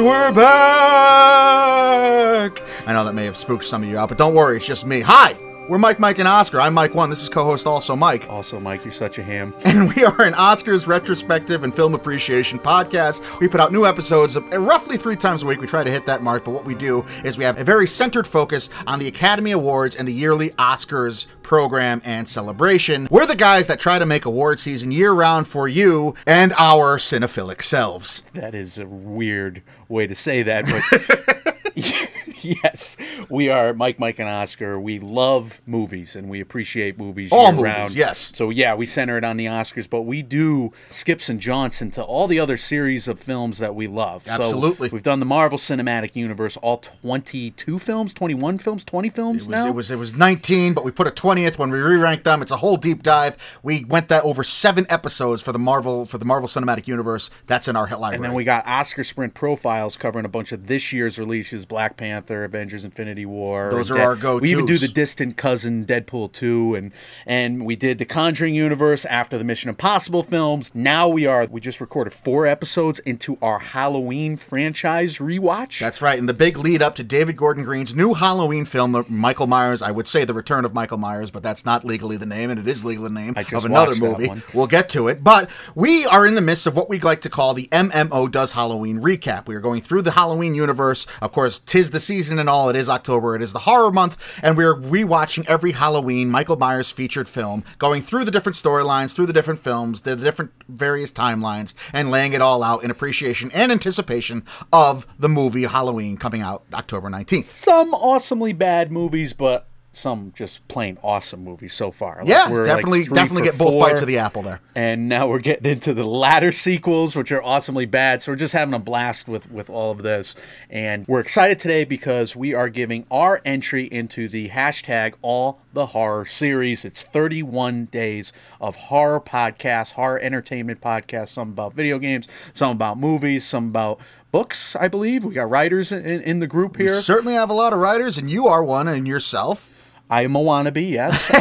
And we're back! I know that may have spooked some of you out, but don't worry, it's just me. Hi! We're Mike, and Oscar. I'm Mike 1. This is co-host Also Mike. Also Mike, you're such a ham. And we are an Oscars retrospective and film appreciation podcast. We put out new episodes roughly 3 times a week. We try to hit that mark, but what we do is we have a very centered focus on the Academy Awards and the yearly Oscars program and celebration. We're the guys that try to make award season year-round for you and our cinephilic selves. That is a weird way to say that, but... Yes, we are Mike, and Oscar. We love movies, and we appreciate movies all year-round. Movies, yes. So, yeah, we center it on the Oscars, but we do skips and jaunts into all the other series of films that we love. Absolutely. So we've done the Marvel Cinematic Universe, all 22 films, 21 films, 20 films now? It was 19, but we put a 20th when we re-ranked them. It's a whole deep dive. We went that over 7 episodes for the Marvel Cinematic Universe. That's in our hit library. And then we got Oscar Sprint Profiles covering a bunch of this year's releases, Black Panther, Avengers Infinity War. Those are our go-tos. We even do the distant cousin Deadpool 2, and we did the Conjuring universe after the Mission Impossible films. Now we just recorded 4 episodes into our Halloween franchise rewatch. That's right, and the big lead up to David Gordon Green's new Halloween film, Michael Myers. I would say The Return of Michael Myers, but that's not legally the name, and it is legally the name of another movie. We'll get to it, but we are in the midst of what we like to call the MMO Does Halloween recap. We are going through the Halloween universe. Of course, 'tis the season and all. It is October. It is the horror month, and we're rewatching every Halloween Michael Myers featured film, going through the different storylines, through the different films, the different various timelines, and laying it all out in appreciation and anticipation of the movie Halloween coming out October 19th. Some awesomely bad movies, but some just plain awesome movies so far. Yeah, definitely get both bites of the apple there. And now we're getting into the latter sequels, which are awesomely bad. So we're just having a blast with all of this. And we're excited today because we are giving our entry into the hashtag All the Horror series. It's 31 days of horror podcasts, horror entertainment podcasts, some about video games, some about movies, some about books, I believe. We got writers in the group here. We certainly have a lot of writers, and you are one, and yourself. I am a wannabe, yes.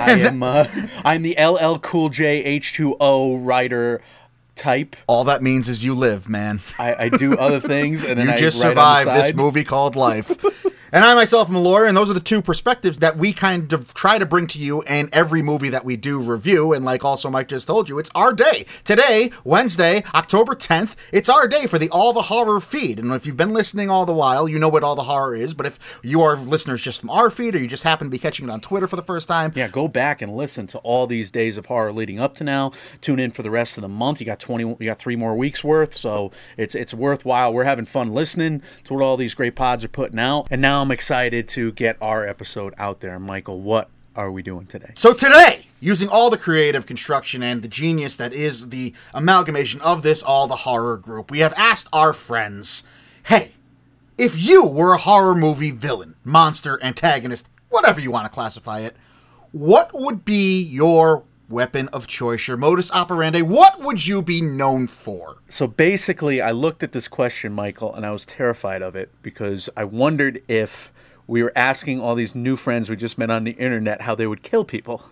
I'm the LL Cool J H2O writer type. All that means is you live, man. I do other things, and then you just survived this movie called life. And I myself am a lawyer, and those are the 2 perspectives that we kind of try to bring to you in every movie that we do review. And like also Mike just told you, it's our day. Today, Wednesday, October 10th, it's our day for the All the Horror feed. And if you've been listening all the while, you know what All the Horror is. But if you are listeners just from our feed, or you just happen to be catching it on Twitter for the first time. Yeah, go back and listen to all these days of horror leading up to now. Tune in for the rest of the month. You got 3 more weeks worth, so it's worthwhile. We're having fun listening to what all these great pods are putting out. And now I'm excited to get our episode out there. Michael, what are we doing today? So today, using all the creative construction and the genius that is the amalgamation of this All the Horror group, we have asked our friends, hey, if you were a horror movie villain, monster, antagonist, whatever you want to classify it, what would be your weapon of choice, your modus operandi? What would you be known for? So basically, I looked at this question, Michael, and I was terrified of it because I wondered if we were asking all these new friends we just met on the internet how they would kill people.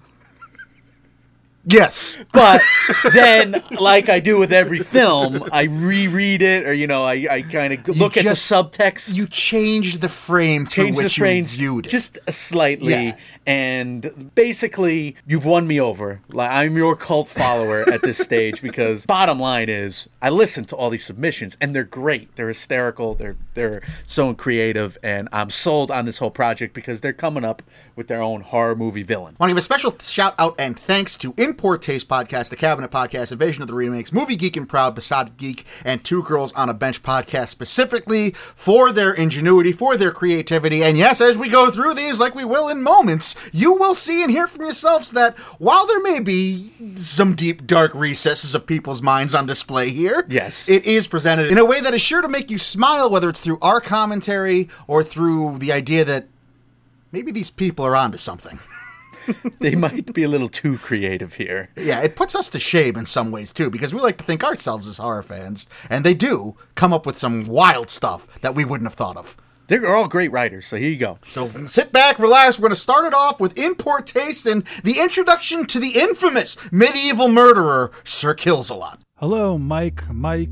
Yes. But then, like I do with every film, I reread it, or, I kind of look at the subtext. You changed the frame through which you viewed it. Just slightly, and basically, you've won me over. Like, I'm your cult follower at this stage, because bottom line is, I listen to all these submissions, and they're great. They're hysterical. They're so creative, and I'm sold on this whole project because they're coming up with their own horror movie villain. I want to give a special shout out and thanks to Poor Taste Podcast, The Cabinet Podcast, Invasion of the Remakes, Movie Geek and Proud, Besotted Geek, and Two Girls on a Bench Podcast, specifically for their ingenuity, for their creativity. And yes, as we go through these, like we will in moments, you will see and hear from yourselves that while there may be some deep, dark recesses of people's minds on display here, yes, it is presented in a way that is sure to make you smile, whether it's through our commentary or through the idea that maybe these people are onto something. They might be a little too creative here. Yeah, it puts us to shame in some ways, too, because we like to think ourselves as horror fans, and they do come up with some wild stuff that we wouldn't have thought of. They're all great writers, so here you go. So sit back, relax. We're going to start it off with In Poor Taste and the introduction to the infamous medieval murderer, Sir Kills-A-Lot. Hello, Mike,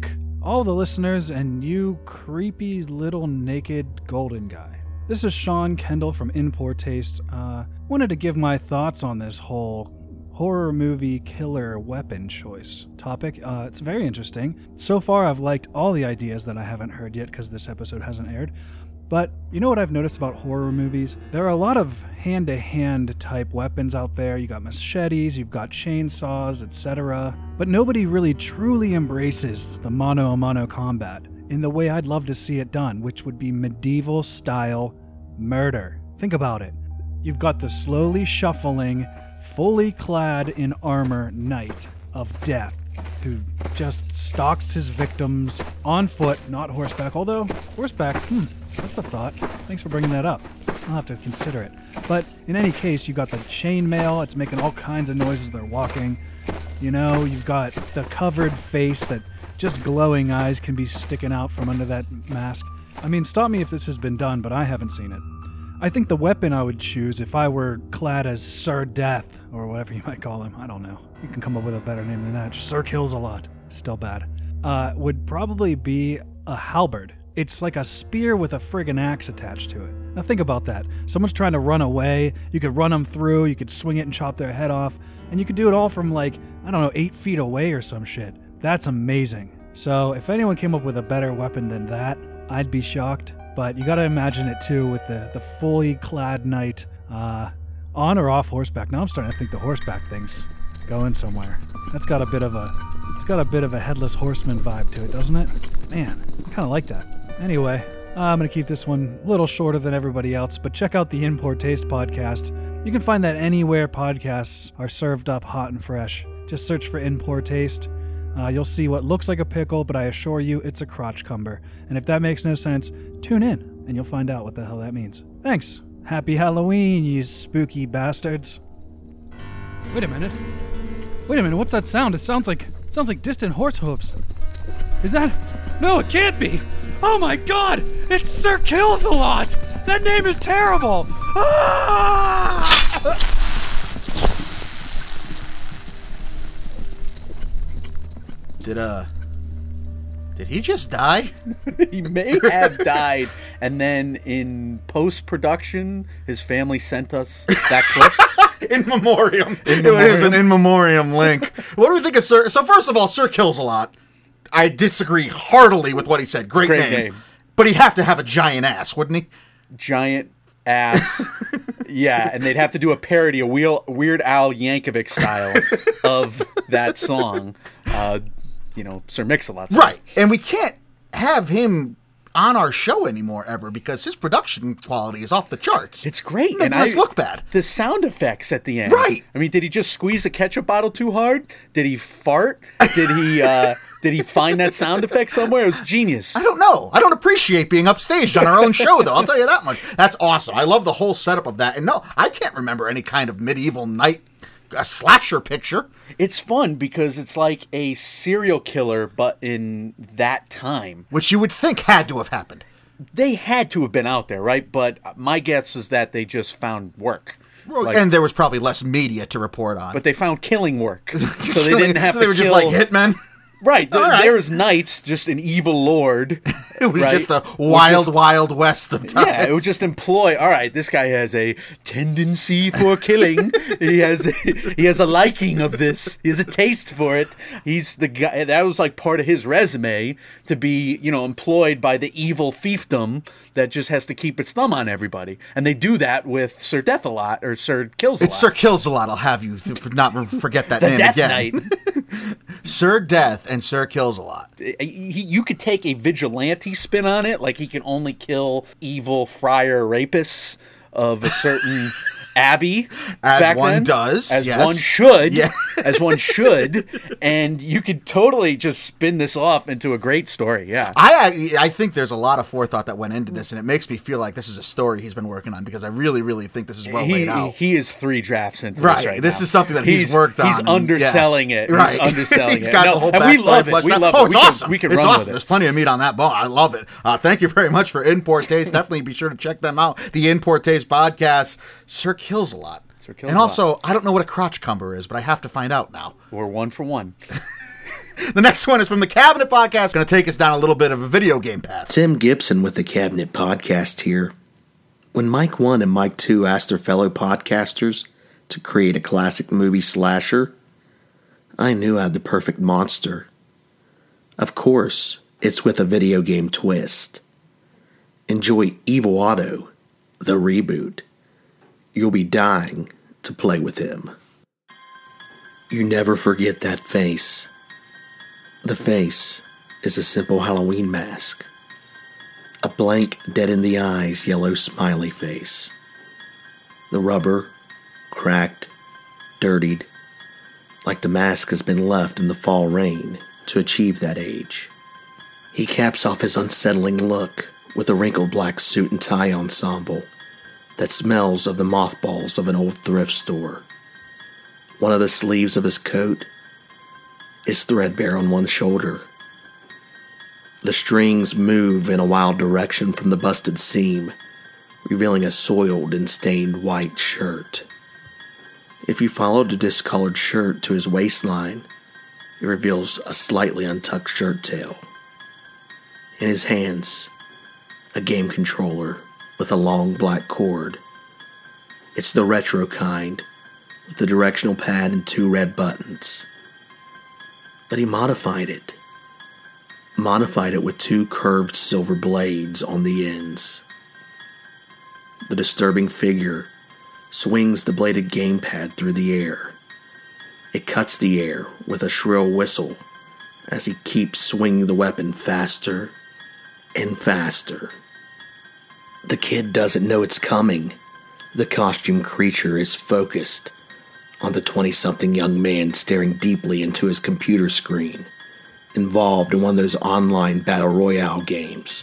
all the listeners, and you creepy little naked golden guy. This is Sean Kendall from In Poor Taste. Wanted to give my thoughts on this whole horror movie killer weapon choice topic. It's very interesting. So far, I've liked all the ideas that I haven't heard yet because this episode hasn't aired. But you know what I've noticed about horror movies? There are a lot of hand-to-hand type weapons out there. You got machetes, you've got chainsaws, etc. But nobody really truly embraces the mano-a-mano combat in the way I'd love to see it done, which would be medieval-style murder. Think about it. You've got the slowly shuffling, fully clad in armor knight of death who just stalks his victims on foot, not horseback. Although, horseback, that's a thought. Thanks for bringing that up. I'll have to consider it. But in any case, you've got the chainmail. It's making all kinds of noises they're walking. You know, you've got the covered face that just glowing eyes can be sticking out from under that mask. I mean, stop me if this has been done, but I haven't seen it. I think the weapon I would choose if I were clad as Sir Death, or whatever you might call him, I don't know. You can come up with a better name than that. Sir Kills a Lot. Still bad. Would probably be a halberd. It's like a spear with a friggin' axe attached to it. Now think about that. Someone's trying to run away. You could run them through. You could swing it and chop their head off. And you could do it all from 8 feet away or some shit. That's amazing. So if anyone came up with a better weapon than that, I'd be shocked. But you gotta imagine it too with the fully clad knight on or off horseback. Now I'm starting to think the horseback thing's going somewhere. It's got a bit of a headless horseman vibe to it, doesn't it? Man, I kinda like that. Anyway, I'm going to keep this one a little shorter than everybody else, but check out the In Poor Taste podcast. You can find that anywhere podcasts are served up hot and fresh. Just search for In Poor Taste. You'll see what looks like a pickle, but I assure you it's a crotch cumber. And if that makes no sense, tune in, and you'll find out what the hell that means. Thanks. Happy Halloween, you spooky bastards. Wait a minute, what's that sound? It sounds like distant horse hooves. Is that... No, it can't be! Oh my god! It's Sir Kills-A-Lot! That name is terrible! Ah! Did he just die? He may have died, and then in post-production, his family sent us that clip. In memoriam. It was an in memoriam link. What do we think of Sir... So first of all, Sir Kills-A-Lot. I disagree heartily with what he said. Great name. But he'd have to have a giant ass, wouldn't he? Giant ass. Yeah, and they'd have to do a parody, a Weird Al Yankovic style of that song. Sir Mix-a-Lot. Right. And we can't have him on our show anymore ever because his production quality is off the charts. It's great. Making us look bad. The sound effects at the end. Right. I mean, did he just squeeze a ketchup bottle too hard? Did he fart? Did he find that sound effect somewhere? It was genius. I don't know. I don't appreciate being upstaged on our own show, though. I'll tell you that much. That's awesome. I love the whole setup of that. And no, I can't remember any kind of medieval knight slasher picture. It's fun because it's like a serial killer, but in that time. Which you would think had to have happened. They had to have been out there, right? But my guess is that they just found work. And there was probably less media to report on. But they found killing work. So they didn't have to kill. They were just like hitmen? Right. There was knights, just an evil lord. It was just a wild west of time. Yeah, it would just employ, all right, this guy has a tendency for killing. He has a liking of this. He has a taste for it. He's the guy, that was like part of his resume to be, employed by the evil fiefdom that just has to keep its thumb on everybody. And they do that with Sir Death-A-Lot or Sir Kills-A-Lot. It's Sir Kills-A-Lot. I'll have you not forget that name Death again. Knight. Sir Death and Sir Kills-A-Lot. You could take a vigilante spin on it, like he can only kill evil friar rapists of a certain abbey. As one does. As yes. one should. Yeah. As one should. And you could totally just spin this off into a great story, yeah. I think there's a lot of forethought that went into this, and it makes me feel like this is a story he's been working on, because I really, really think this is well laid out. He is 3 drafts into this right now. This is something that he's worked on. He's underselling it. Right. He's underselling He's got the whole backstory. And we love it. We love it. Oh, it's awesome. We can it's run awesome. with it. There's plenty of meat on that bone. I love it. Thank you very much for In Poor Taste. Definitely be sure to check them out. The In Poor Taste podcast. Sir Kills-A-Lot. And also, I don't know what a crotch cumber is, but I have to find out now. We're 1 for 1. The next one is from the Cabinet Podcast. Going to take us down a little bit of a video game path. Tim Gibson with the Cabinet Podcast here. When Mike 1 and Mike 2 asked their fellow podcasters to create a classic movie slasher, I knew I had the perfect monster. Of course, it's with a video game twist. Enjoy Evil Otto, the reboot. You'll be dying to play with him. You never forget that face. The face is a simple Halloween mask. A blank, dead-in-the-eyes yellow smiley face. The rubber, cracked, dirtied, like the mask has been left in the fall rain to achieve that age. He caps off his unsettling look with a wrinkled black suit and tie ensemble that smells of the mothballs of an old thrift store. One of the sleeves of his coat is threadbare on one shoulder. The strings move in a wild direction from the busted seam, revealing a soiled and stained white shirt. If you follow the discolored shirt to his waistline, it reveals a slightly untucked shirt tail. In his hands, a game controller with a long black cord. It's the retro kind, with the directional pad and 2 red buttons. But he modified it. Modified it with 2 curved silver blades on the ends. The disturbing figure swings the bladed gamepad through the air. It cuts the air with a shrill whistle as he keeps swinging the weapon faster and faster. The kid doesn't know it's coming. The costume creature is focused on the 20-something young man staring deeply into his computer screen, involved in one of those online battle royale games.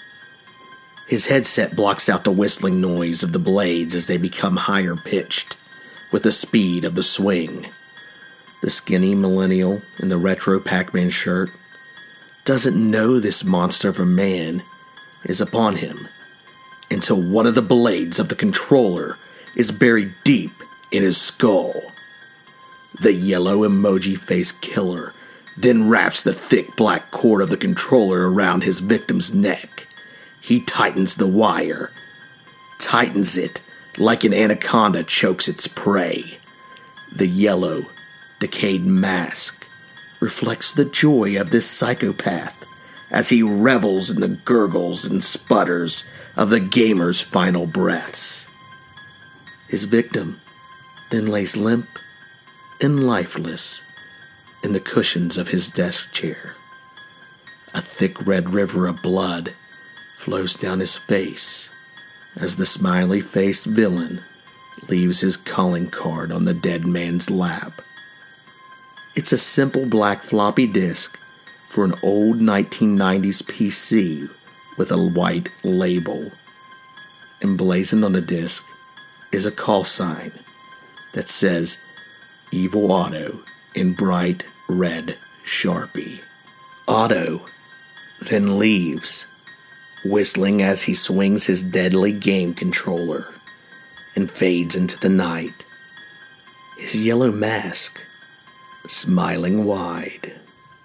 His headset blocks out the whistling noise of the blades as they become higher pitched with the speed of the swing. The skinny millennial in the retro Pac-Man shirt doesn't know this monster of a man is upon him until one of the blades of the controller is buried deep in his skull. The yellow emoji face killer then wraps the thick black cord of the controller around his victim's neck. He tightens the wire, tightens it like an anaconda chokes its prey. The yellow, decayed mask reflects the joy of this psychopath as he revels in the gurgles and sputters of the gamer's final breaths. His victim then lays limp and lifeless in the cushions of his desk chair. A thick red river of blood flows down his face as the smiley-faced villain leaves his calling card on the dead man's lap. It's a simple black floppy disk for an old 1990s PC with a white label. Emblazoned on the disc is a call sign that says Evil Otto in bright red Sharpie. Otto then leaves, whistling as he swings his deadly game controller and fades into the night, his yellow mask smiling wide.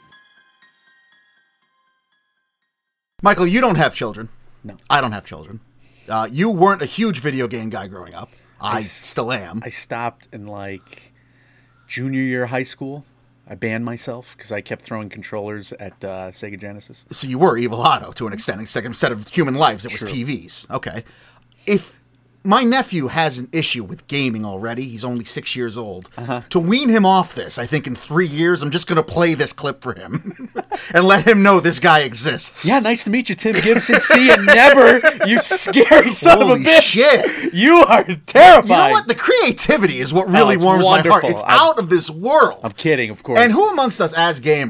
Michael, you don't have children. No. I don't have children. You weren't a huge video game guy growing up. I still am. I stopped in junior year of high school. I banned myself because I kept throwing controllers at Sega Genesis. So you were Evil Otto to an extent. Instead of human lives, it was True. TVs. Okay. If my nephew has an issue with gaming already, he's only 6 years old. To wean him off this, I think in 3 years, I'm just going to play this clip for him and let him know this guy exists. Yeah, nice to meet you, Tim Gibson. See you never, you scary son of a Holy bitch. shit. You are terrifying. You know what? The creativity is what really it's warms wonderful. my heart. It's out of this world. I'm kidding, of course. And who amongst us as gamers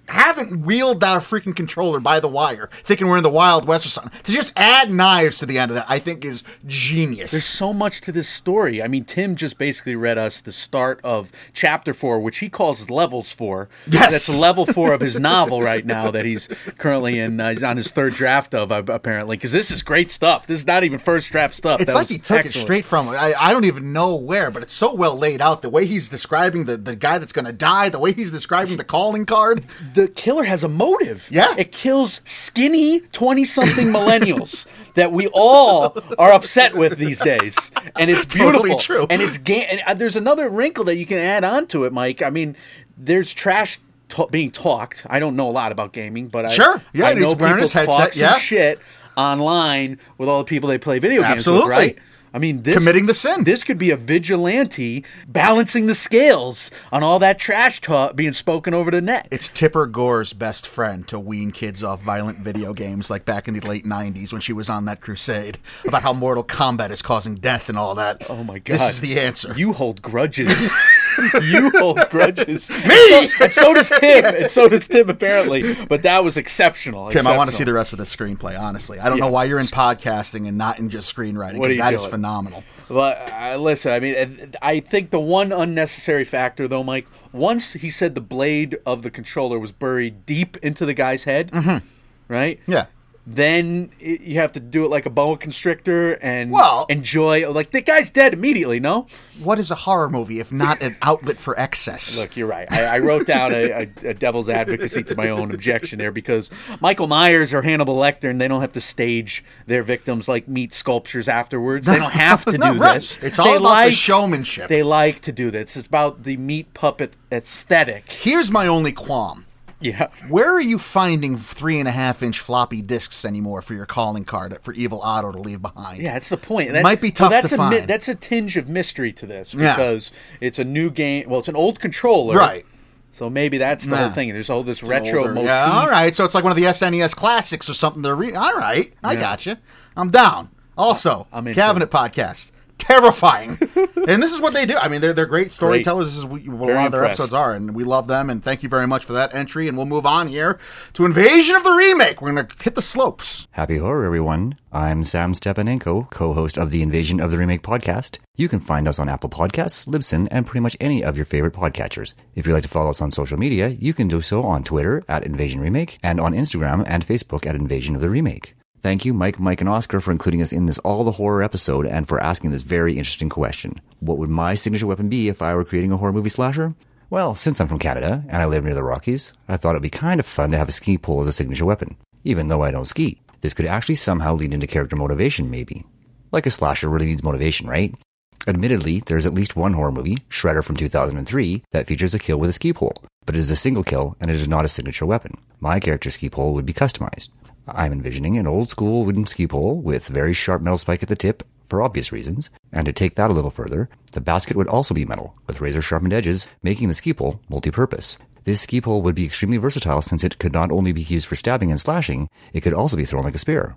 haven't wheeled out a freaking controller by the wire, thinking we're in the Wild West or something, to just add knives to the end of that, I think is genius. There's so much to this story. I mean, Tim just basically read us the start of Chapter 4, which he calls Levels 4. Yes. That's level 4 of his novel right now that he's currently in. He's on his third draft of, apparently, because this is great stuff. This is not even first draft stuff. It's like he took it straight from, I don't even know where, but it's so well laid out. The way he's describing the guy that's going to die, the way he's describing the calling card. The killer has a motive. Yeah. It kills skinny 20-something millennials that we all are upset with these days. And it's beautiful. Totally true. And it's and there's another wrinkle that you can add on to it, Mike. I mean, there's trash being talked. I don't know a lot about gaming, but sure. I know people talk some shit online with all the people they play video games with, right? I mean, committing the sin. This could be a vigilante balancing the scales on all that trash talk being spoken over the net. It's Tipper Gore's best friend to wean kids off violent video games, like back in the late 90s when she was on that crusade about how Mortal Kombat is causing death and all that. Oh my God. This is the answer. You hold grudges. You hold grudges. Me! And so does Tim. And so does Tim, apparently. But that was exceptional. Tim, I want to see the rest of the screenplay, honestly. I don't know why you're in podcasting and not in just screenwriting, because that is phenomenal. But listen, I mean, I think the one unnecessary factor, though, Mike, once he said the blade of the controller was buried deep into the guy's head, right? Yeah. Then you have to do it like a boa constrictor and enjoy. Like, the guy's dead immediately, no? What is a horror movie if not an outlet for excess? Look, you're right. I wrote down a devil's advocacy to my own objection there, because Michael Myers or Hannibal Lecter, and they don't have to stage their victims like meat sculptures afterwards. They don't have to do this. It's all about the showmanship. They like to do this. It's about the meat puppet aesthetic. Here's my only qualm. Yeah. Where are you finding 3.5-inch floppy disks anymore for your calling card for Evil Otto to leave behind? Yeah, that's the point. It might be tough to find. That's a tinge of mystery to this, because it's a new game. Well, it's an old controller. Right. So maybe that's the whole thing. There's all this retro motif. Yeah, all right. So it's like one of the SNES classics or something. All right. I got you. I'm down. Also, Cabinet Podcast. Terrifying. And this is what they do. I mean, they're great storytellers. This is what a lot of their episodes are, and we love them, and thank you very much for that entry. And we'll move on here to Invasion of the Remake. We're going to hit the slopes. Happy horror, everyone. I'm Sam Stepanenko, co-host of the Invasion of the Remake podcast. You can find us on Apple Podcasts, Libsyn, and pretty much any of your favorite podcatchers. If you'd like to follow us on social media, you can do so on Twitter at Invasion Remake, and on Instagram and Facebook at Invasion of the Remake. Thank you, Mike, and Oscar, for including us in this All the Horror episode and for asking this very interesting question. What would my signature weapon be if I were creating a horror movie slasher? Well, since I'm from Canada and I live near the Rockies, I thought it'd be kind of fun to have a ski pole as a signature weapon, even though I don't ski. This could actually somehow lead into character motivation, maybe. Like a slasher really needs motivation, right? Admittedly, there's at least one horror movie, Shredder from 2003, that features a kill with a ski pole, but it is a single kill and it is not a signature weapon. My character's ski pole would be customized. I'm envisioning an old-school wooden ski pole with very sharp metal spike at the tip, for obvious reasons, and to take that a little further, the basket would also be metal, with razor-sharpened edges, making the ski pole multi-purpose. This ski pole would be extremely versatile since it could not only be used for stabbing and slashing, it could also be thrown like a spear.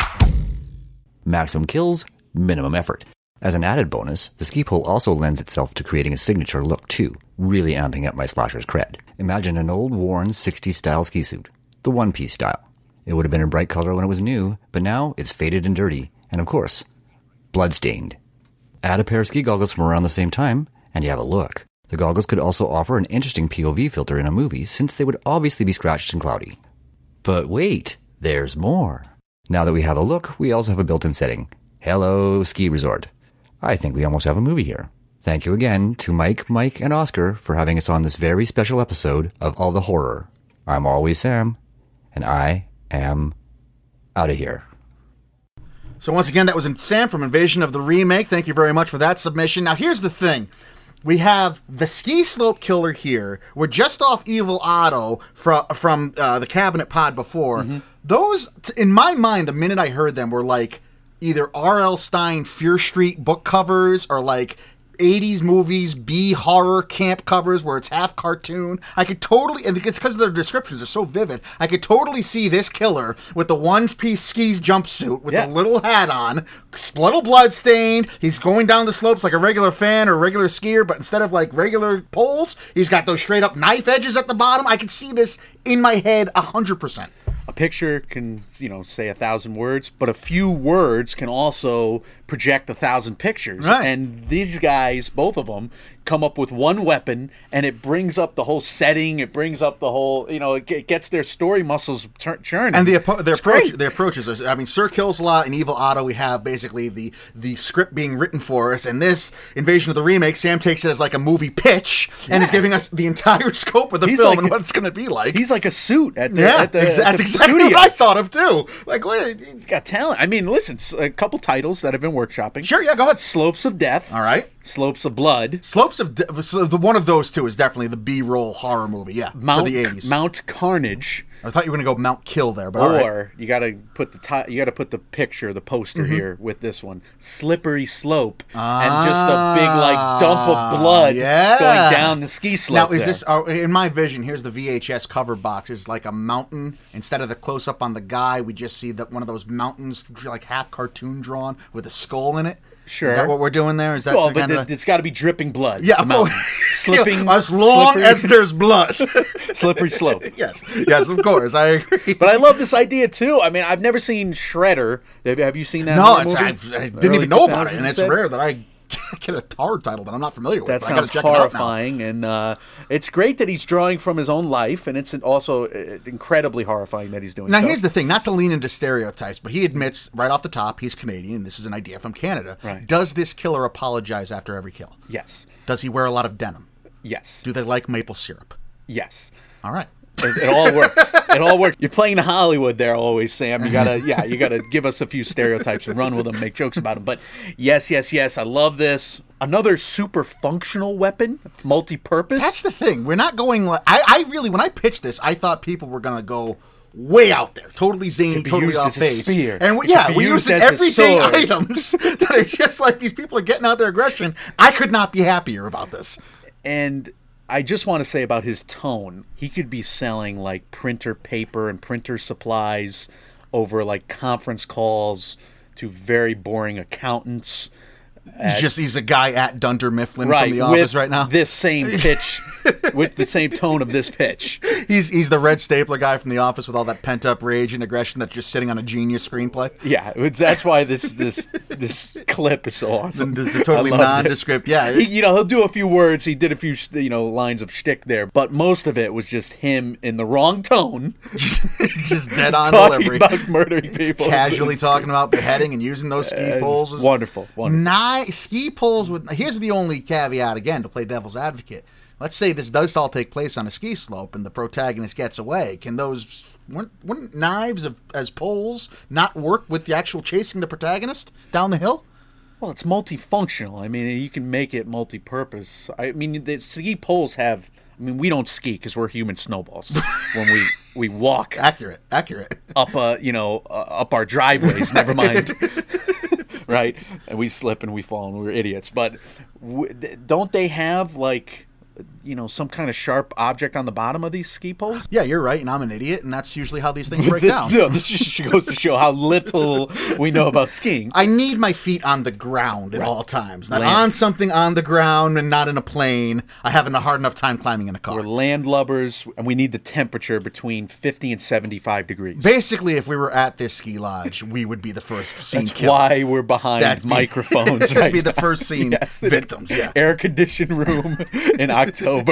Maximum kills, minimum effort. As an added bonus, the ski pole also lends itself to creating a signature look too, really amping up my slasher's cred. Imagine an old worn 60s style ski suit, the one-piece style. It would have been a bright color when it was new, but now it's faded and dirty, and of course, bloodstained. Add a pair of ski goggles from around the same time, and you have a look. The goggles could also offer an interesting POV filter in a movie, since they would obviously be scratched and cloudy. But wait, there's more. Now that we have a look, we also have a built-in setting. Hello, ski resort. I think we almost have a movie here. Thank you again to Mike, and Oscar for having us on this very special episode of All the Horror. I'm always Sam, and I am out of here. So once again, that was Sam from Invasion of the Remake. Thank you very much for that submission. Now here's the thing. We have the ski slope killer here. We're just off Evil Otto from the Cabinet Pod before. Mm-hmm. Those, in my mind, the minute I heard them, were like either R.L. Stine Fear Street book covers or like 80s movies, B horror camp covers where it's half cartoon. I could totally, and it's because their descriptions are so vivid, I could totally see this killer with the one-piece skis jumpsuit with the little hat on, little blood stained. He's going down the slopes like a regular fan or a regular skier, but instead of like regular poles, he's got those straight up knife edges at the bottom. I could see this in my head 100%. A picture can, say 1,000 words, but a few words can also project 1,000 pictures. Right. And these guys, both of them, come up with one weapon, and it brings up the whole setting. It brings up the whole, it gets their story muscles churning. And their approaches are, I mean, Sir Kills-a-Lot and Evil Otto, we have basically the script being written for us, and this Invasion of the Remake, Sam takes it as like a movie pitch and is giving us the entire scope of the film and what it's going to be like. He's like a suit at the that's exactly what I thought of too. Like, he's got talent. I mean, listen, a couple titles that have been workshopping. Sure, yeah, go ahead. Slopes of Death. All right. Slopes of Blood. The one of those two is definitely the B-roll horror movie, for the 80s. Mount Carnage. I thought you were going to go Mount Kill there, but you got to put the picture, the poster here with this one. Slippery Slope, and just a big dump of blood going down the ski slope. Now, is this in my vision? Here's the VHS cover box. Is like a mountain instead of the close up on the guy. We just see that one of those mountains, like half cartoon drawn with a skull in it. Sure. Is that what we're doing there? Is that it's got to be dripping blood. Yeah, slipping as long as there's blood. Slippery slope. Yes, of course, I agree. But I love this idea too. I mean, I've never seen Shredder. Have you seen that? No, I didn't even know about it, and it's rare that I get a horror title that I'm not familiar with. That sounds horrifying, and it's great that he's drawing from his own life, and it's also incredibly horrifying that he's doing. Now, here's the thing: not to lean into stereotypes, but he admits right off the top he's Canadian. This is an idea from Canada. Right. Does this killer apologize after every kill? Yes. Does he wear a lot of denim? Yes. Do they like maple syrup? Yes. All right. It all works. It all works. You're playing Hollywood there always, Sam. You gotta give us a few stereotypes and run with them, make jokes about them. But yes, I love this. Another super functional weapon, multi-purpose. That's the thing. We're not going. I really, when I pitched this, I thought people were gonna go way out there, totally zany, totally off base. Spear. And we used everyday items that are just like these people are getting out their aggression. I could not be happier about this. And I just want to say about his tone, he could be selling like printer paper and printer supplies over like conference calls to very boring accountants. He's a guy at Dunder Mifflin from The Office right now. This same pitch, with the same tone of this pitch. He's the red stapler guy from The Office with all that pent up rage and aggression that's just sitting on a genius screenplay. Yeah, that's why this clip is so awesome. The totally nondescript. Yeah, he'll do a few words. He did a few lines of shtick there, but most of it was just him in the wrong tone, just dead on talking delivery, about murdering people, casually talking about beheading and using those ski poles. Wonderful. Ski poles here's the only caveat again to play devil's advocate. Let's say this does all take place on a ski slope and the protagonist gets away. Wouldn't knives as poles not work with the actual chasing the protagonist down the hill? Well, it's multifunctional. I mean, you can make it multi-purpose. I mean, the ski poles have. I mean, we don't ski because we're human snowballs. When we walk, accurate up up our driveways. Never mind. Right, and we slip and we fall and we're idiots. But don't they have some kind of sharp object on the bottom of these ski poles? Yeah, you're right, and I'm an idiot, and that's usually how these things break down. No, this just goes to show how little we know about skiing. I need my feet on the ground at all times. Not on something on the ground and not in a plane. I haven't a hard enough time climbing in a car. We're landlubbers, and we need the temperature between 50 and 75 degrees. Basically, if we were at this ski lodge, we would be the first scene That's killed. why we're behind microphones, right? Be the first scene victims, yeah. Air-conditioned room in October.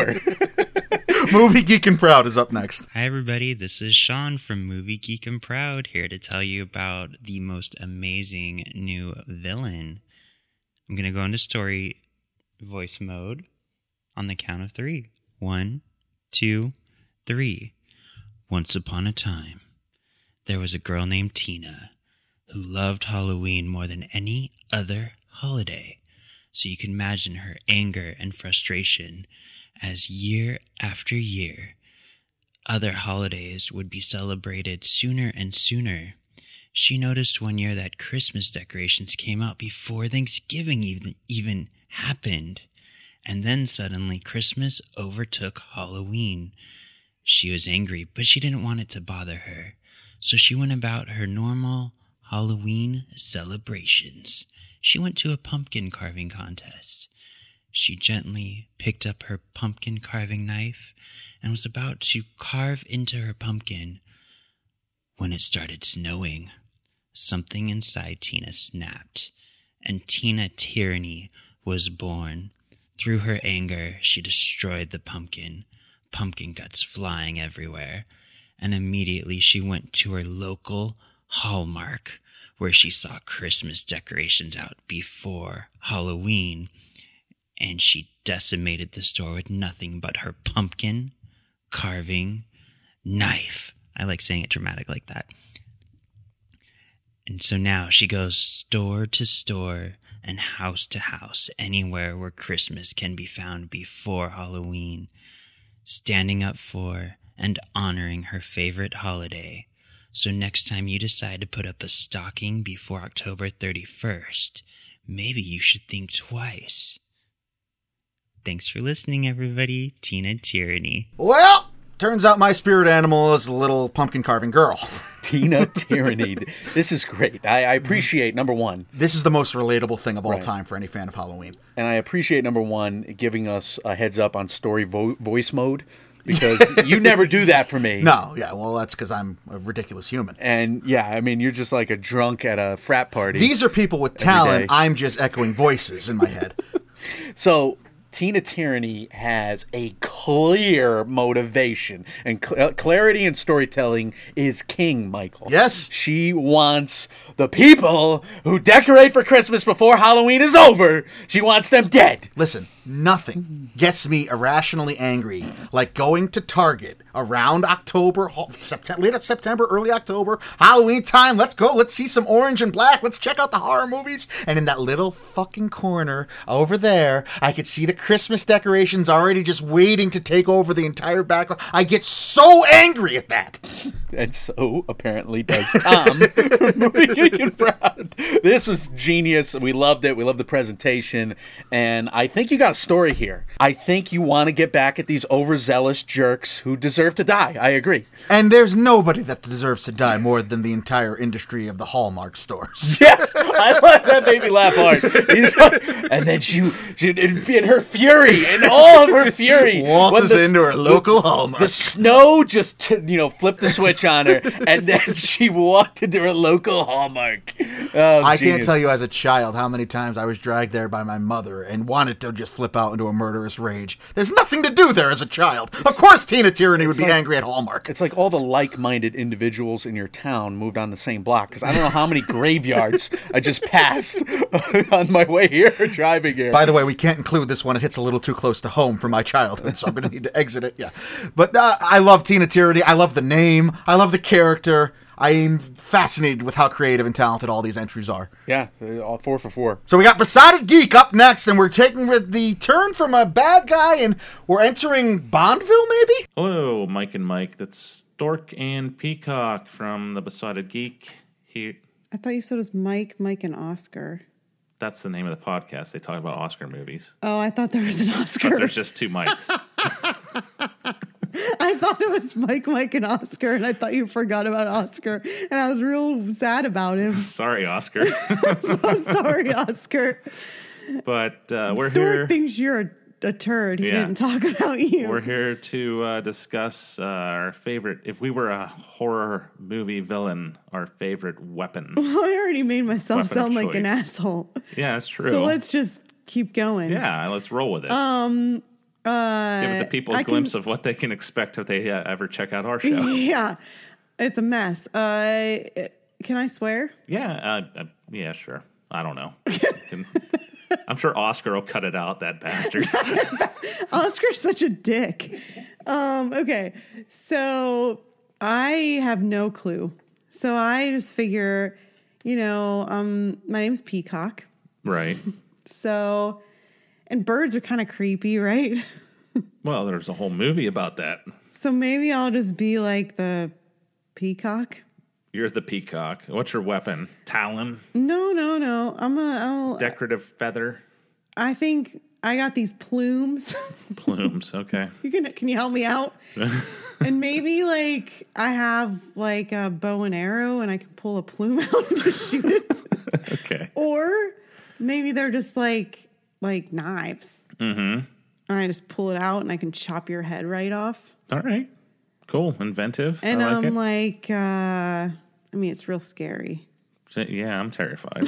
Movie Geek and Proud is up next. Hi everybody, this is Sean from Movie Geek and Proud, here to tell you about the most amazing new villain. I'm going to go into story voice mode on the count of 3. 1, 2, 3. Once upon a time, there was a girl named Tina who loved Halloween more than any other holiday. So you can imagine her anger and frustration as year after year, other holidays would be celebrated sooner and sooner. She noticed one year that Christmas decorations came out before Thanksgiving even happened? And then suddenly Christmas overtook Halloween. She was angry, but she didn't want it to bother her. So she went about her normal Halloween celebrations. She went to a pumpkin carving contest. She gently picked up her pumpkin carving knife and was about to carve into her pumpkin when it started snowing. Something inside Tina snapped, and Tina Tyranny was born. Through her anger, she destroyed the pumpkin guts flying everywhere, and immediately she went to her local Hallmark, where she saw Christmas decorations out before Halloween, and she decimated the store with nothing but her pumpkin carving knife. I like saying it dramatic like that. And so now she goes store to store and house to house, anywhere where Christmas can be found before Halloween, standing up for and honoring her favorite holiday. So next time you decide to put up a stocking before October 31st, maybe you should think twice. Thanks for listening, everybody. Tina Tyranny. Well, turns out my spirit animal is a little pumpkin carving girl. Tina Tyranny. This is great. I appreciate, number one. This is the most relatable thing of all time for any fan of Halloween. And I appreciate, number one, giving us a heads up on story voice mode. Because you never do that for me. No, yeah, well, that's because I'm a ridiculous human. And, yeah, I mean, you're just like a drunk at a frat party. These are people with talent. I'm just echoing voices in my head. So, Tina Tyranny has a clear motivation, and clarity in storytelling is king, Michael. Yes. She wants the people who decorate for Christmas before Halloween is over, she wants them dead. Listen, nothing gets me irrationally angry like going to Target around October, late September, early October, Halloween time. Let's go. Let's see some orange and black. Let's check out the horror movies. And in that little fucking corner over there, I could see the Christmas decorations already just waiting to take over the entire background. I get so angry at that. And so, apparently, does Tom from Movie Geek and Proud. This was genius. We loved it. We loved the presentation. And I think you got a story here. I think you want to get back at these overzealous jerks who deserve to die. I agree. And there's nobody that deserves to die more than the entire industry of the Hallmark stores. Yes, I love that. Made me laugh hard. And then she in her fury, in all of her fury, waltzes into her local Hallmark. The snow just flipped the switch on her, and then she walked into her local Hallmark. I can't tell you as a child how many times I was dragged there by my mother and wanted to just flip out into a murderous rage. There's nothing to do there as a child. Of course Tina Tyranny would be angry at Hallmark. It's like all the like-minded individuals in your town moved on the same block, because I don't know how many graveyards I just passed on my way here, driving here. By the way, we can't include this one. It hits a little too close to home for my childhood, so I'm going to need to exit it. Yeah, but I love Tina Tyranny. I love the name. I love the character. I'm fascinated with how creative and talented all these entries are. Yeah, all 4 for 4. So we got Besotted Geek up next, and we're taking the turn from a bad guy, and we're entering Bondville, maybe? Hello, Mike and Mike. That's Stork and Peacock from the Besotted Geek here. I thought you said it was Mike, and Oscar. That's the name of the podcast. They talk about Oscar movies. Oh, I thought there was an Oscar. But there's just 2 mics. I thought it was Mike, and Oscar, and I thought you forgot about Oscar, and I was real sad about him. Sorry, Oscar. So sorry, Oscar. But we're Stork here. Thinks you're a turd. He didn't talk about you. We're here to discuss our favorite. If we were a horror movie villain, our favorite weapon. Well, I already made myself sound like an asshole. Yeah, that's true. So let's just keep going. Yeah, let's roll with it. Give the people a glimpse of what they can expect if they ever check out our show. Yeah, it's a mess. Can I swear? Yeah, yeah, sure. I don't know. I'm sure Oscar will cut it out, that bastard. Oscar's such a dick. Okay, so I have no clue. So I just figure, my name's Peacock. Right. So, and birds are kind of creepy, right? Well, there's a whole movie about that. So maybe I'll just be like the peacock. You're the peacock. What's your weapon? Talon? No. I'm Decorative feather? I think I got these plumes. Plumes, okay. Can you help me out? And maybe like I have like a bow and arrow and I can pull a plume out to shoot it. Okay. Or maybe they're just like knives. Mm-hmm. And I just pull it out and I can chop your head right off. All right. Cool. Inventive. And I like I'm it. like, I mean, it's real scary. Yeah, I'm terrified.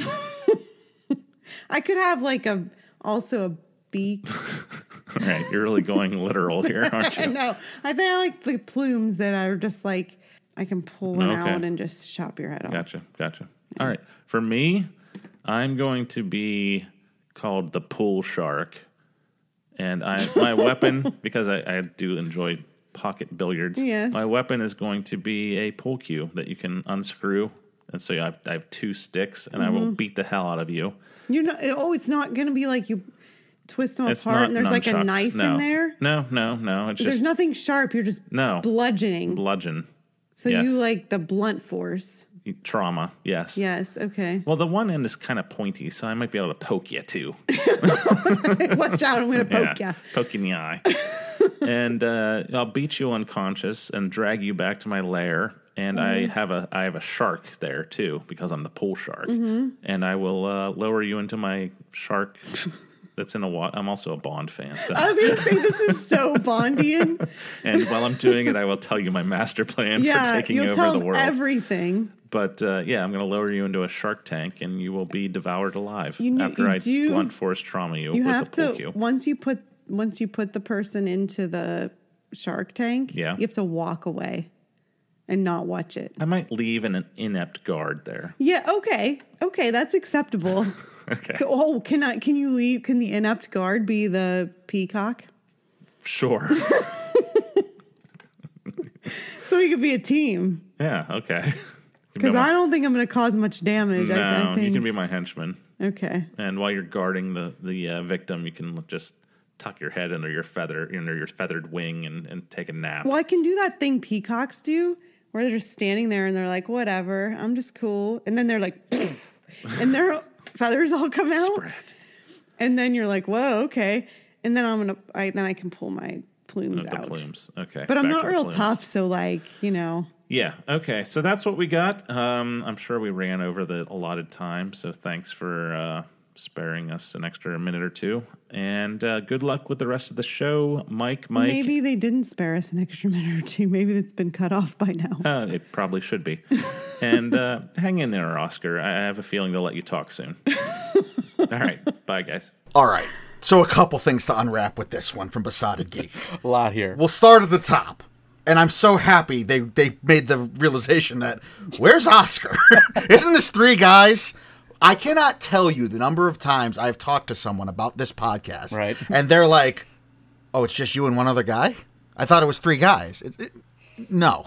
I could have like also a beak. All right. You're really going literal here, aren't you? No, I think I like the plumes that are just like, I can pull one out and just chop your head off. Gotcha. All right. For me, I'm going to be called the pool shark. And my weapon, because I do enjoy pocket billiards, yes. My weapon is going to be a pool cue that you can unscrew. And so I have 2 sticks, and I will beat the hell out of you. You're not. Oh, it's not going to be like you twist them apart and there's like a knife in there? No. It's There's nothing sharp. You're just bludgeoning. Bludgeon. So you like the blunt force. Trauma, yes. Yes, okay. Well, the one end is kind of pointy, so I might be able to poke you, too. Watch out, I'm going to poke you. Poke you in the eye. And I'll beat you unconscious and drag you back to my lair. And I have a shark there, too, because I'm the pool shark. Mm-hmm. And I will lower you into my shark that's in a water. I'm also a Bond fan. So. I was going to say, this is so Bondian. And while I'm doing it, I will tell you my master plan for taking over the world. Everything. But, I'm going to lower you into a shark tank, and you will be devoured alive after I blunt force trauma you with have the pool cue. Once you put the person into the shark tank, you have to walk away and not watch it. I might leave an inept guard there. Yeah, okay. Okay, that's acceptable. Okay. Oh, can you leave? Can the inept guard be the peacock? Sure. So we could be a team. Yeah, okay. Because I don't think I'm going to cause much damage. No, I think. You can be my henchman. Okay. And while you're guarding the victim, you can just tuck your head under your feathered wing and take a nap. Well, I can do that thing peacocks do, where they're just standing there and they're like, whatever, I'm just cool. And then they're like, and their feathers all come out. Spread. And then you're like, whoa, okay. And then I can pull my plumes out. Plumes, okay. But I'm not real tough, so Yeah, okay. So that's what we got. I'm sure we ran over the allotted time, so thanks for sparing us an extra minute or two. And good luck with the rest of the show, Mike. Maybe they didn't spare us an extra minute or two. Maybe it's been cut off by now. It probably should be. And hang in there, Oscar. I have a feeling they'll let you talk soon. All right. Bye, guys. All right. So a couple things to unwrap with this one from Besotted Geek. A lot here. We'll start at the top. And I'm so happy they made the realization that, where's Oscar? Isn't this 3 guys? I cannot tell you the number of times I've talked to someone about this podcast. Right. And they're like, oh, it's just you and one other guy? I thought it was 3 guys. No.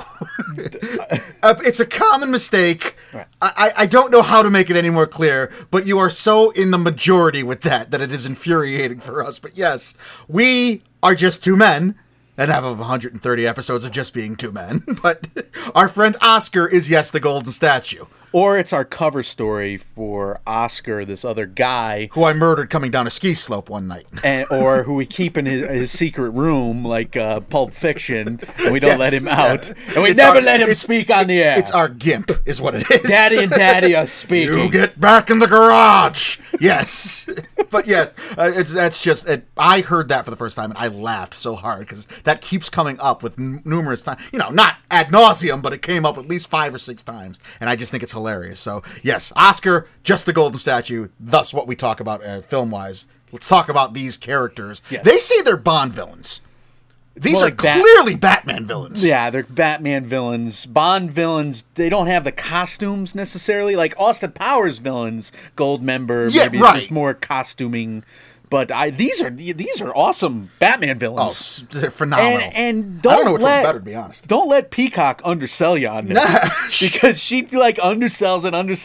It's a common mistake. Right. I don't know how to make it any more clear, but you are so in the majority with that it is infuriating for us. But yes, we are just 2 men. And have 130 episodes of just being 2 men. But our friend Oscar is, yes, the golden statue. Or it's our cover story for Oscar, this other guy. Who I murdered coming down a ski slope one night. Or who we keep in his secret room, like Pulp Fiction, and we don't let him out. And we never let him speak on the air. It's our gimp, is what it is. Daddy and Daddy are speaking. You get back in the garage. Yes. But yes, that's just, I heard that for the first time, and I laughed so hard, because that keeps coming up with numerous times. Not ad nauseum, but it came up at least 5 or 6 times, and I just think it's hilarious. So, yes, Oscar, just the golden statue, thus what we talk about film-wise. Let's talk about these characters. Yes. They say they're Bond villains. These are clearly Batman villains. Yeah, they're Batman villains. Bond villains, they don't have the costumes necessarily. Like Austin Powers villains, Goldmember, maybe just more costuming. But these are awesome Batman villains. Oh, they're phenomenal. And I don't know which one's better, to be honest. Don't let Peacock undersell you on this. Because she undersells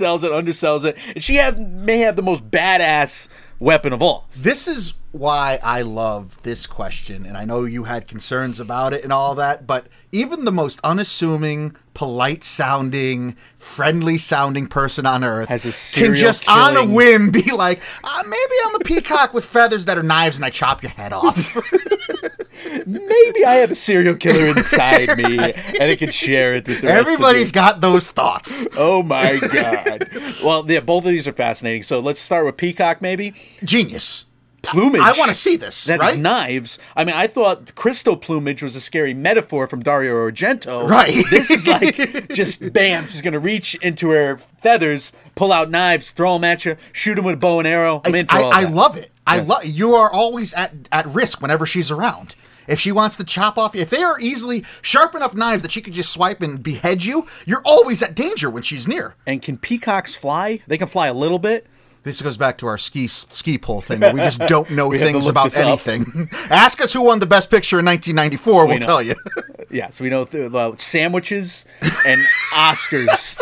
it. And she may have the most badass weapon of all. This is why I love this question. And I know you had concerns about it and all that. But even the most unassuming polite sounding, friendly sounding person on earth has a serial can just killing... on a whim be like, maybe I'm a peacock with feathers that are knives and I chop your head off. Maybe I have a serial killer inside me and I can share it with the rest Everybody's of you. got those thoughts. Oh my God. Well, yeah, both of these are fascinating. So let's start with peacock, maybe. Genius. Plumage. I want to see this. That right? is knives. I mean, I thought crystal plumage was a scary metaphor from Dario Argento. Right. This is like just bam. She's gonna reach into her feathers, pull out knives, throw them at you, shoot them with a bow and arrow. I love it. Yeah. You are always at risk whenever she's around. If she wants to chop off, if they are easily sharp enough knives that she could just swipe and behead you, you're always at danger when she's near. And can peacocks fly? They can fly a little bit. This goes back to our ski pole thing. That we just don't know things about anything. Ask us who won the best picture in 1994. We'll tell you. Yes, we know about sandwiches and Oscars.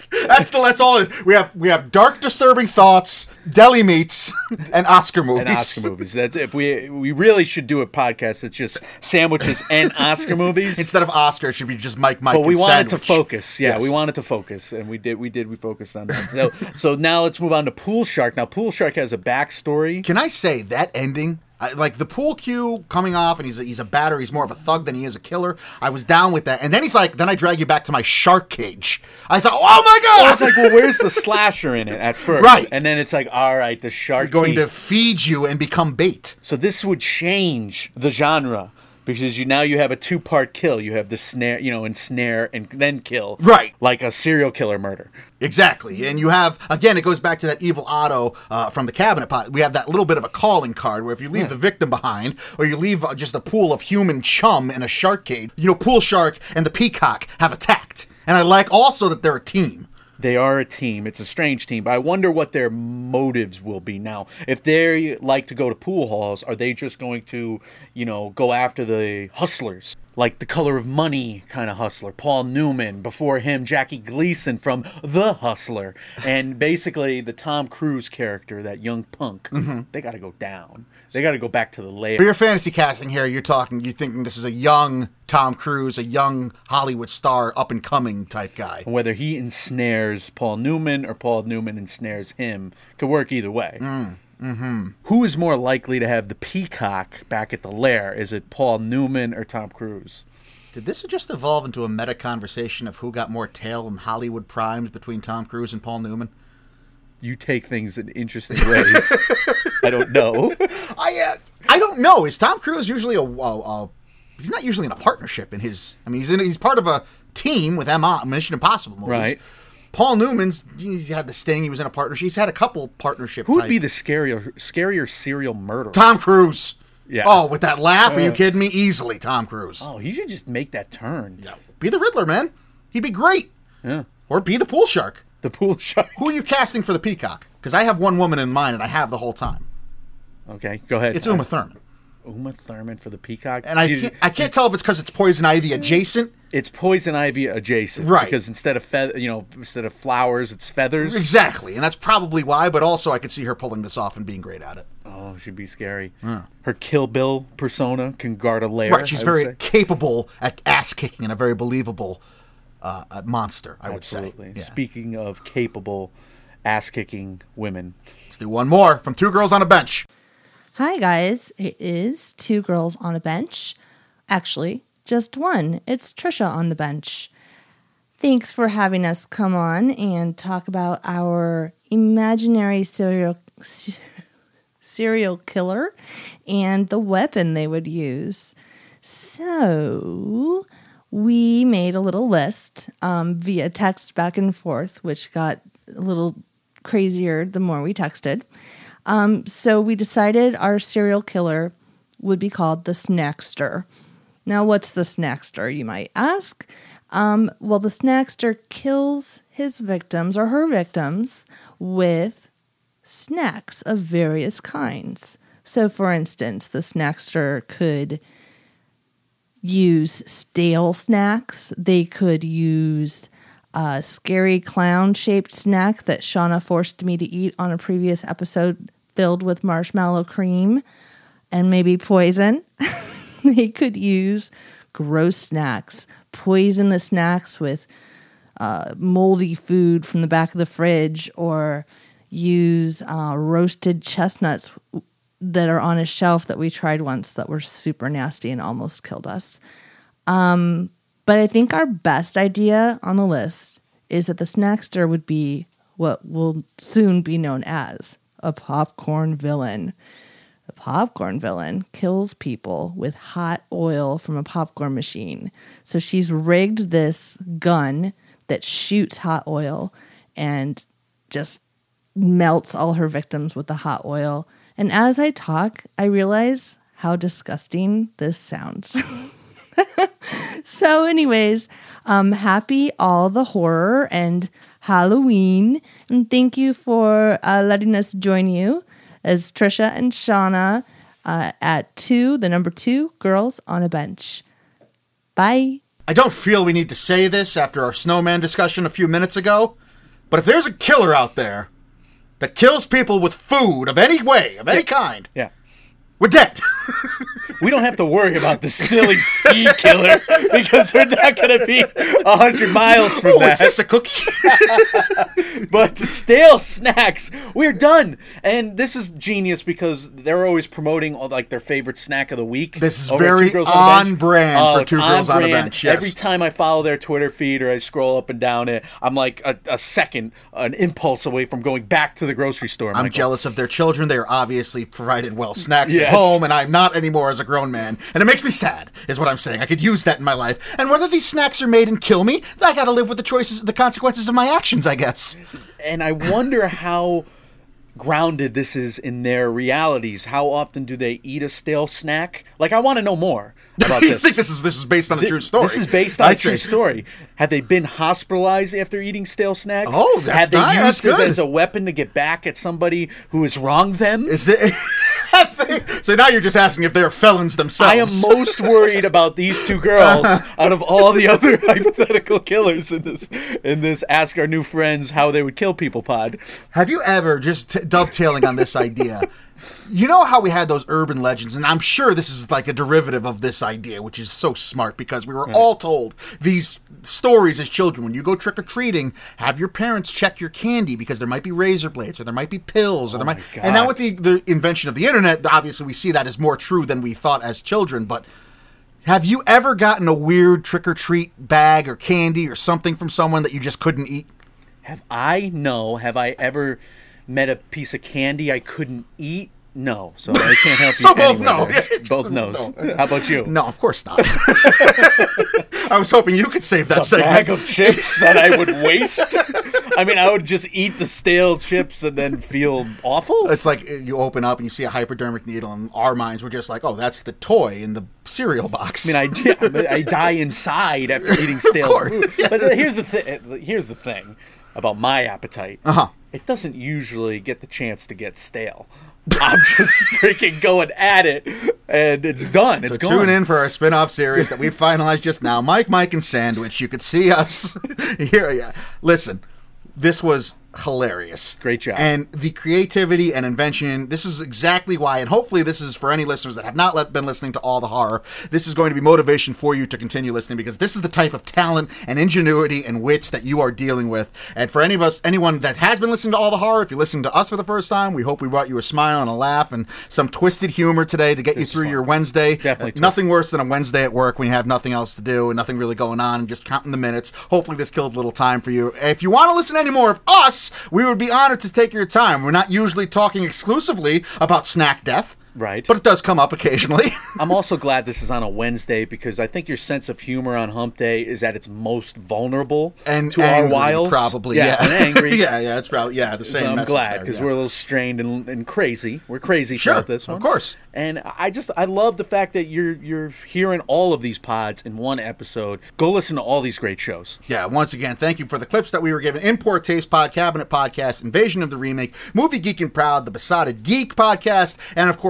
That's all. We have dark, disturbing thoughts, deli meats, and Oscar movies. That's if we really should do a podcast that's just sandwiches and Oscar movies instead of Oscar. It should be just Mike. But we wanted sandwich. to focus. Yeah, yes. we wanted to focus, and we did. We focused on that. So now let's move on to Pool Shark. Now Pool Shark has a backstory. Can I say that ending? Like the pool cue coming off, and he's a batter. He's more of a thug than he is a killer. I was down with that, and then he's like, then I drag you back to my shark cage. I thought, oh my God! I was like, well, where's the slasher in it at first? Right, and then it's like, all right, the shark going to feed you and become bait. So this would change the genre. Because now you have a 2-part kill. You have the snare, ensnare and then kill. Right. Like a serial killer murder. Exactly. And you have, again, it goes back to that evil Otto from the Cabinet Pot. We have that little bit of a calling card where if you leave the victim behind or you leave just a pool of human chum in a shark cage, Pool Shark and the Peacock have attacked. And I like also that they're a team. They are a team. It's a strange team, but I wonder what their motives will be now. If they like to go to pool halls, are they just going to, go after the hustlers? Like The Color of Money kind of hustler. Paul Newman. Before him, Jackie Gleason from The Hustler. And basically the Tom Cruise character, that young punk, they got to go down. They got to go back to the lair. For your fantasy casting here, you're thinking this is a young Tom Cruise, a young Hollywood star, up-and-coming type guy. Whether he ensnares Paul Newman or Paul Newman ensnares him could work either way. Who is more likely to have the peacock back at the lair? Is it Paul Newman or Tom Cruise? Did this just evolve into a meta conversation of who got more tail in Hollywood primes between Tom Cruise and Paul Newman? You take things in interesting ways. I don't know. I don't know. Is Tom Cruise usually he's not usually in a partnership in his... I mean, he's part of a team with Mission Impossible movies. Right. Paul Newman's, he's had The Sting, he was in a partnership. He's had a couple partnership Who would be the scarier serial murderer? Tom Cruise. Yeah. Oh, with that laugh? Are you kidding me? Easily, Tom Cruise. Oh, he should just make that turn. Yeah. Be the Riddler, man. He'd be great. Yeah. Or be the Pool Shark. The Pool Shark. Who are you casting for the Peacock? Because I have one woman in mind, and I have the whole time. Okay, go ahead. It's Uma Thurman. Uma Thurman for the Peacock. And I can't tell if it's because it's Poison Ivy adjacent. It's Poison Ivy adjacent, right? Because instead of flowers, it's feathers. Exactly, and that's probably why. But also, I could see her pulling this off and being great at it. Oh, she'd be scary. Her Kill Bill persona can guard a lair. Right, she's very capable at ass kicking and a very believable monster. I would say. Yeah. Speaking of capable ass kicking women, let's do one more from Two Girls on a Bench. Hi guys, it is Two Girls on a Bench. Actually, just one. It's Trisha on the bench. Thanks for having us come on and talk about our imaginary serial killer and the weapon they would use. So we made a little list via text back and forth, which got a little crazier the more we texted. So we decided our serial killer would be called the Snackster. Now, what's the Snackster, you might ask? Well, the Snackster kills his victims or her victims with snacks of various kinds. So, for instance, the Snackster could use stale snacks. They could use a scary clown-shaped snack that Shauna forced me to eat on a previous episode filled with marshmallow cream and maybe poison. They could use gross snacks, poison the snacks with moldy food from the back of the fridge, or use roasted chestnuts that are on a shelf that we tried once that were super nasty and almost killed us. But I think our best idea on the list is that the snackster would be what will soon be known as a popcorn villain. The popcorn villain kills people with hot oil from a popcorn machine. So she's rigged this gun that shoots hot oil and just melts all her victims with the hot oil. And as I talk, I realize how disgusting this sounds. So anyways, happy all the horror and Halloween. And thank you for letting us join you as Trisha and Shauna at 2 Girls on a Bench. Bye. I don't feel we need to say this after our snowman discussion a few minutes ago, but if there's a killer out there that kills people with food of any way, of any kind, we're dead. We don't have to worry about the silly ski killer because we're not going to be 100 miles from that. Is this a cookie? But the stale snacks, we're done. And this is genius because they're always promoting like their favorite snack of the week. This is very on brand for Two Girls on a Bench. Yes. Every time I follow their Twitter feed or I scroll up and down it, I'm like an impulse away from going back to the grocery store. I'm jealous of their children. They are obviously provided well snacks at home, and I'm not anymore as a grown man. And it makes me sad, is what I'm saying. I could use that in my life. And whether these snacks are made and kill me, I gotta live with the consequences of my actions, I guess. And I wonder how grounded this is in their realities. How often do they eat a stale snack? Like, I want to know more about this. You think this is based on a true story? This is based on a true story. Have they been hospitalized after eating stale snacks? Oh, that's nice. Have they used this as a weapon to get back at somebody who has wronged them? Is it? So now you're just asking if they're felons themselves. I am most worried about these two girls out of all the other hypothetical killers in this Ask Our New Friends How They Would Kill People pod. Have you ever, just dovetailing on this idea, you know how we had those urban legends, and I'm sure this is like a derivative of this idea, which is so smart because we were all told these stories as children. When you go trick-or-treating, have your parents check your candy because there might be razor blades or there might be pills. And now with the invention of the internet, obviously we see that as more true than we thought as children. But have you ever gotten a weird trick-or-treat bag or candy or something from someone that you just couldn't eat? Have I ever met a piece of candy I couldn't eat? No, so I can't help you. So both no. Both knows. No. How about you? No, of course not. I was hoping you could save that segment. A bag of chips that I would waste? I mean, I would just eat the stale chips and then feel awful? It's like you open up and you see a hypodermic needle, and our minds were just like, oh, that's the toy in the cereal box. I mean, I die inside after eating stale food. But here's the thing about my appetite. It doesn't usually get the chance to get stale. I'm just freaking going at it, and it's done. It's gone. Tune in for our spin-off series that we finalized just now, Mike, and Sandwich. You could see us here. Yeah. Listen, this was hilarious. Great job. And the creativity and invention, this is exactly why, and hopefully this is for any listeners that have not been listening to All the Horror, this is going to be motivation for you to continue listening, because this is the type of talent and ingenuity and wits that you are dealing with. And for anyone that has been listening to All the Horror, if you're listening to us for the first time, we hope we brought you a smile and a laugh and some twisted humor today to get you through your Wednesday. Definitely. Nothing worse than a Wednesday at work when you have nothing else to do and nothing really going on and just counting the minutes. Hopefully this killed a little time for you. If you want to listen to any more of us, we would be honored to take your time. We're not usually talking exclusively about snack death. Right. But it does come up occasionally. I'm also glad this is on a Wednesday because I think your sense of humor on Hump Day is at its most vulnerable and to angry, our wiles. Probably, yeah. And angry. yeah, it's probably, the same so I'm message glad because we're a little strained and crazy. We're crazy about this one. Of course. And I love the fact that you're hearing all of these pods in one episode. Go listen to all these great shows. Yeah, once again, thank you for the clips that we were given. Import Taste Pod, Cabinet Podcast, Invasion of the Remake, Movie Geek and Proud, the Besotted Geek Podcast, and of course,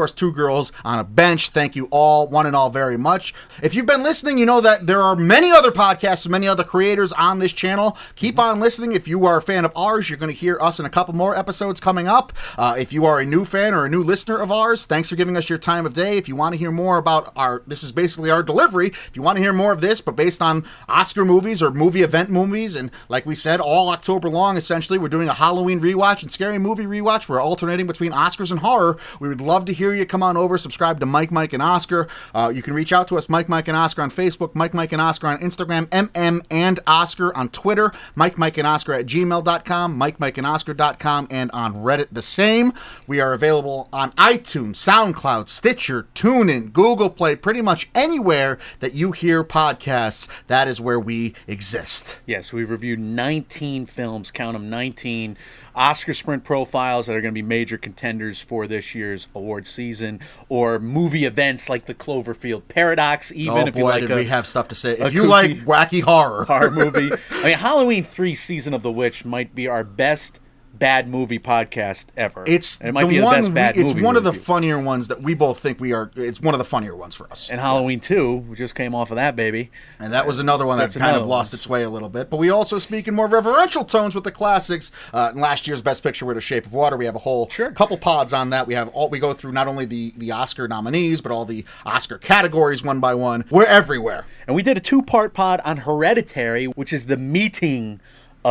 horse, 2 girls on a bench. Thank you all, one and all, very much. If you've been listening, you know that there are many other podcasts and many other creators on this channel. Keep on listening. If you are a fan of ours, you're going to hear us in a couple more episodes coming up. If you are a new fan or a new listener of ours, thanks for giving us your time of day. If you want to hear more about this is basically our delivery. If you want to hear more of this, but based on Oscar movies or movie event movies, and like we said, all October long, essentially, we're doing a Halloween rewatch and scary movie rewatch. We're alternating between Oscars and horror. We would love to hear you. Come on over, subscribe to Mike, and Oscar. You can reach out to us, Mike, and Oscar on Facebook, Mike, and Oscar on Instagram, MM and Oscar on Twitter, Mike, and Oscar at gmail.com, Mike, and Oscar.com, and on Reddit the same. We are available on iTunes, SoundCloud, Stitcher, TuneIn, Google Play, pretty much anywhere that you hear podcasts. That is where we exist. Yes, we've reviewed 19 films, count them, 19 Oscar Sprint profiles that are going to be major contenders for this year's award season, or movie events like the Cloverfield Paradox, even if you like we have stuff to say. If you like wacky horror movie. I mean, Halloween 3 Season of the Witch might be our best bad movie podcast ever. It's it might be the best bad movie. It's one of the funnier ones that we both think we are. It's one of the funnier ones for us. And Halloween 2, we just came off of that baby, and that was another one that kind of lost its way a little bit. But we also speak in more reverential tones with the classics. In last year's Best Picture with The Shape of Water, we have a whole couple pods on that. We go through not only the Oscar nominees, but all the Oscar categories one by one. We're everywhere. And we did a 2-part pod on Hereditary, which is the meeting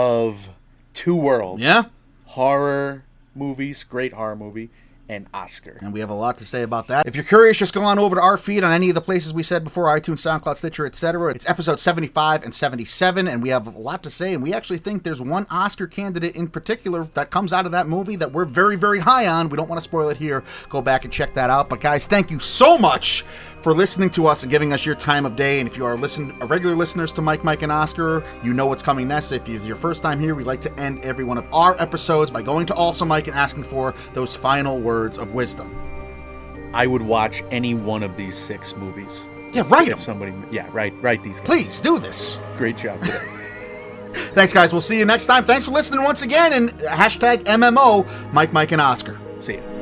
of two worlds. Yeah. Horror movies, great horror movie, and Oscar. And we have a lot to say about that. If you're curious, just go on over to our feed on any of the places we said before, iTunes, SoundCloud, Stitcher, etc. It's episode 75 and 77, and we have a lot to say, and we actually think there's one Oscar candidate in particular that comes out of that movie that we're very, very high on. We don't want to spoil it here. Go back and check that out. But guys, thank you so much for listening to us and giving us your time of day. And if you are regular listeners to Mike, and Oscar, you know what's coming next. If it's your first time here, we like to end every one of our episodes by going to Also Mike and asking for those final words of wisdom. I would watch any one of these 6 movies. Yeah, write them. Somebody, write these guys. Please do this. Great job today. Thanks, guys. We'll see you next time. Thanks for listening once again. And hashtag MMO, Mike, and Oscar. See ya.